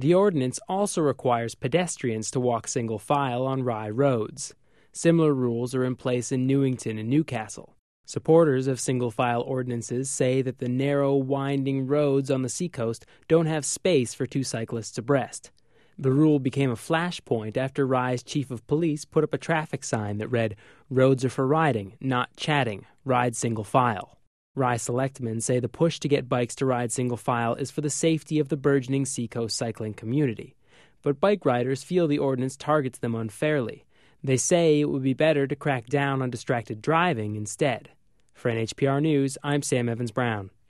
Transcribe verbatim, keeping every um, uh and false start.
The ordinance also requires pedestrians to walk single file on Rye roads. Similar rules are in place in Newington and Newcastle. Supporters of single-file ordinances say that the narrow, winding roads on the seacoast don't have space for two cyclists abreast. The rule became a flashpoint after Rye's chief of police put up a traffic sign that read, "Roads are for riding, not chatting. Ride single file." Rye selectmen say the push to get bikes to ride single file is for the safety of the burgeoning seacoast cycling community. But bike riders feel the ordinance targets them unfairly. They say it would be better to crack down on distracted driving instead. For N H P R News, I'm Sam Evans-Brown.